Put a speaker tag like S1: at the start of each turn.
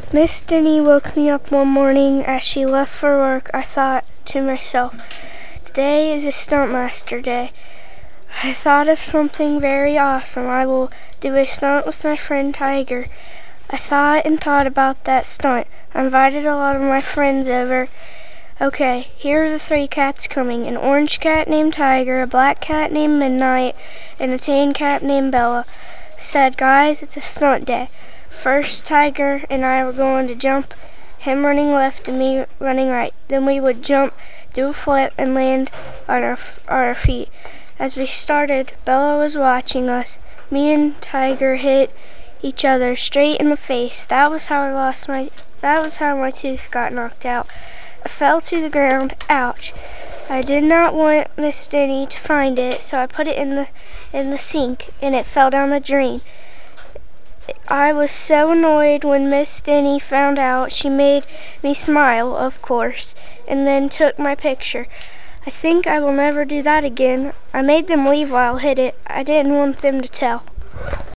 S1: Miss Denny woke me up one morning as she left for work. I thought to myself, today is a Stuntmaster day. I thought of something very awesome. I will do a stunt with my friend Tiger. I thought and thought about that stunt. I invited a lot of my friends over. Okay, here are the 3 cats coming. An orange cat named Tiger, a black cat named Midnight, and a tan cat named Bella. I said, guys, it's a stunt day. First, Tiger and I were going to jump, him running left and me running right. Then we would jump, do a flip, and land on our feet. As we started, Bella was watching us. Me and Tiger hit each other straight in the face. That was how my tooth got knocked out. I fell to the ground. Ouch. I did not want Miss Denny to find it, so I put it in the sink, and it fell down the drain. I was so annoyed when Miss Denny found out. She made me smile, of course, and then took my picture. I think I will never do that again. I made them leave while I hit it. I didn't want them to tell.